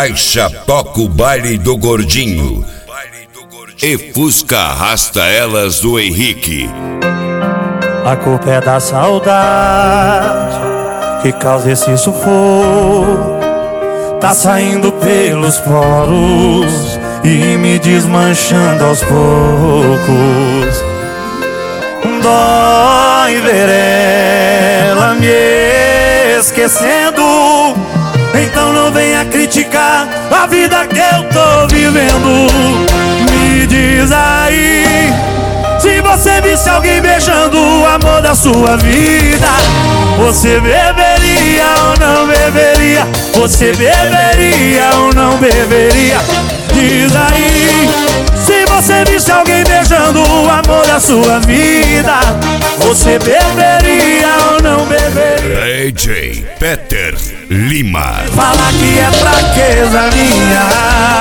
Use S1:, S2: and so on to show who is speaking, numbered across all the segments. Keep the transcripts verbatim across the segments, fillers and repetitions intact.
S1: Caixa toca o baile do gordinho e Fusca arrasta elas do Henrique.
S2: A culpa é da saudade que causa esse sufoco. Tá saindo pelos poros e me desmanchando aos poucos. Dói ver ela me esquecendo. Então não venha criticar a vida que eu tô vivendo. Me diz aí, se você visse alguém beijando o amor da sua vida, você beberia ou não beberia? Você beberia ou não beberia? Diz aí, se você visse alguém beijando o amor da sua vida, você beberia ou não beberia?
S1: D J Peter Lima.
S2: Fala que é fraqueza minha.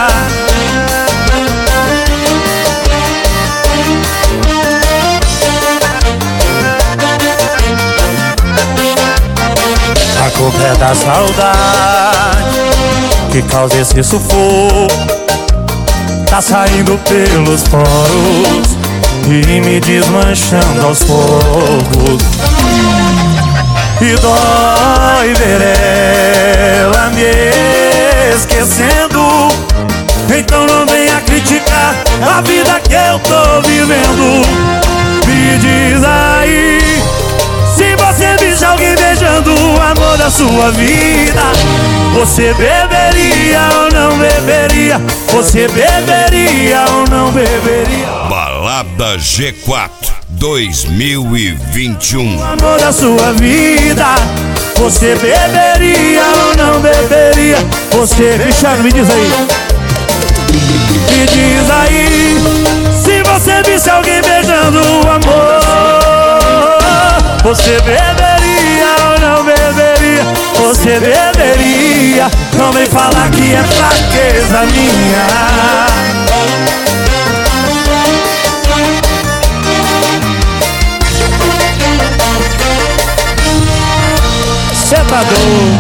S2: A culpa é da saudade que causa esse sufoco. Tá saindo pelos poros e me desmanchando aos poucos. E dói ver ela me esquecendo. Então não venha criticar a vida que eu tô vivendo. Me diz aí, se você visse alguém beijando o amor da sua vida, você beberia ou não beberia? Você beberia ou não beberia?
S1: Balada G quatro dois mil e vinte e um.
S2: O amor da sua vida, você beberia ou não beberia? Você, Cristiano, me diz aí. Me diz aí, se você visse alguém beijando o amor, você beberia ou não beberia? Você beberia? Não vem falar que é fraqueza minha. Cê tá doido?